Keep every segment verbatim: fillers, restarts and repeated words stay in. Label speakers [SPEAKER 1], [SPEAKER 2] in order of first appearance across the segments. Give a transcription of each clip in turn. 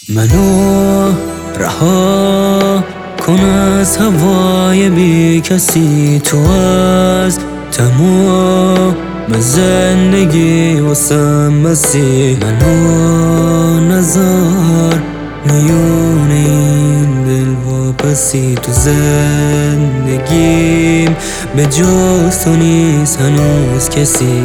[SPEAKER 1] منو رها کن از هوای بی کسی، تو از تمام زندگی واسم مسیح. منو نزار میون این دل واپسی، تو زندگیم به جز تو نیست هنوز کسی.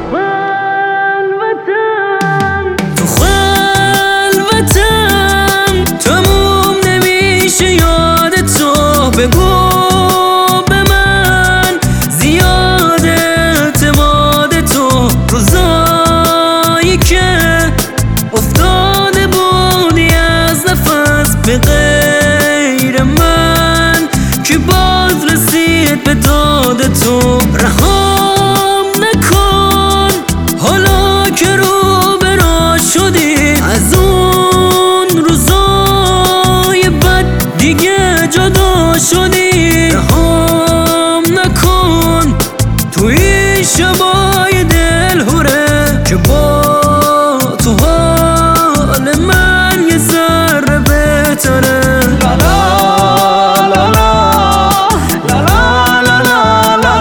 [SPEAKER 2] بگو به من زیاد اعتماد تو، روزایی که افتاده بودی از نفس به غیر من، که باز رسید به داد تو. رهام نکن حالا که رو به راه شدی، از اون روزای بد دیگه جدا شدی. رهام نکن تو این شبای دلهوره، که با تو حال من یه ذره بهتره. لا لا لا لا لا لا لا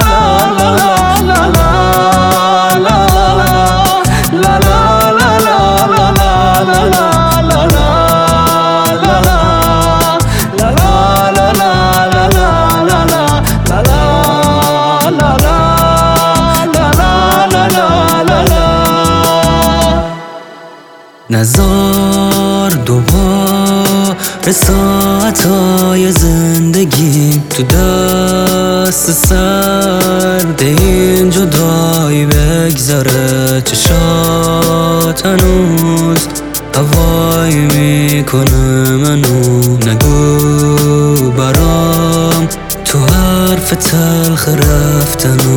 [SPEAKER 1] نزار دوباره ساعتهای زندگی تو دست سرد این جدایی بگذره. چشات هنوز هوایی میکنه منو، نگو برام تو حرف تلخ رفتنو.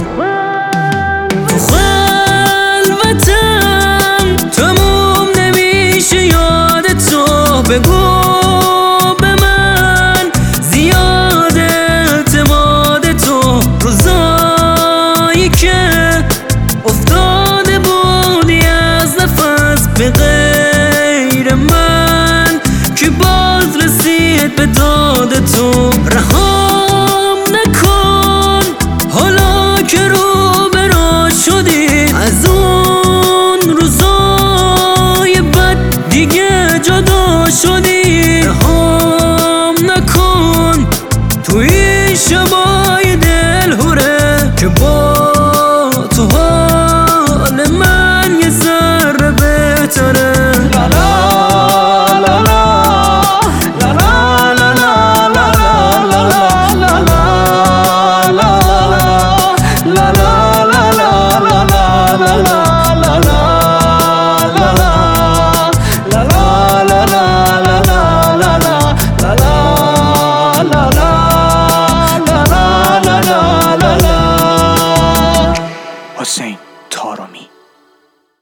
[SPEAKER 2] تو خلوتم تموم نمیشه یاد تو، بگو به من زیاد اعتماد تو، روزایی که افتاده بودی از نفس به غیر من، که باز رسید به داد تو. رها